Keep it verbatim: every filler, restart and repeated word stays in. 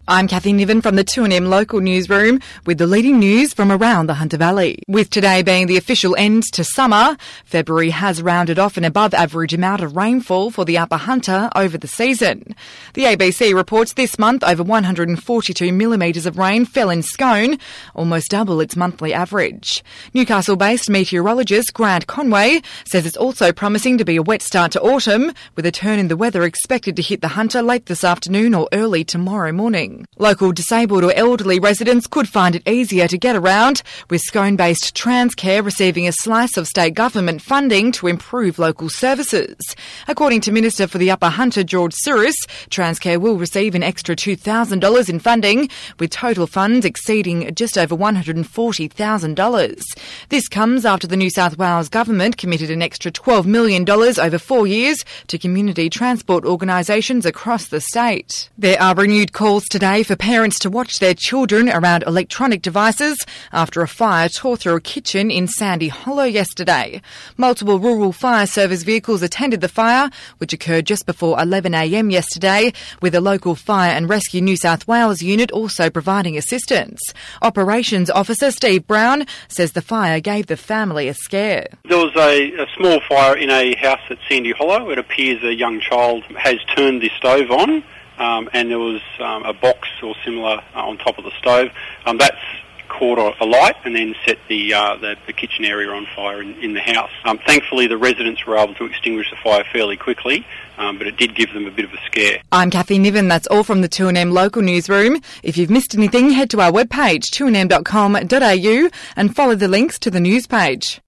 I'm Kathy Niven from the two N M local newsroom with the leading news from around the Hunter Valley. With today being the official end to summer, February has rounded off an above average amount of rainfall for the Upper Hunter over the season. The A B C reports this month over one hundred forty-two millimetres of rain fell in Scone, almost double its monthly average. Newcastle-based meteorologist Grant Conway says it's also promising to be a wet start to autumn, with a turn in the weather expected to hit the Hunter late this afternoon or early tomorrow morning. Local disabled or elderly residents could find it easier to get around, with Scone-based Transcare receiving a slice of state government funding to improve local services. According to Minister for the Upper Hunter George Souris, Transcare will receive an extra two thousand dollars in funding, with total funds exceeding just over one hundred forty thousand dollars. This comes after the New South Wales government committed an extra twelve million dollars over four years to community transport organisations across the state. There are renewed calls today for parents to watch their children around electronic devices after a fire tore through a kitchen in Sandy Hollow yesterday. Multiple rural fire service vehicles attended the fire, which occurred just before eleven a m yesterday, with a local Fire and Rescue New South Wales unit also providing assistance. Operations Officer Steve Brown says the fire gave the family a scare. There was a, a small fire in a house at Sandy Hollow. It appears a young child has turned the stove on. Um, and there was um, a box or similar uh, on top of the stove. Um, that's caught a, a light and then set the, uh, the the kitchen area on fire in, in the house. Um, thankfully, the residents were able to extinguish the fire fairly quickly, um, but it did give them a bit of a scare. I'm Kathy Niven. That's all from the two N M local newsroom. If you've missed anything, head to our webpage two n m dot com dot a u and follow the links to the news page.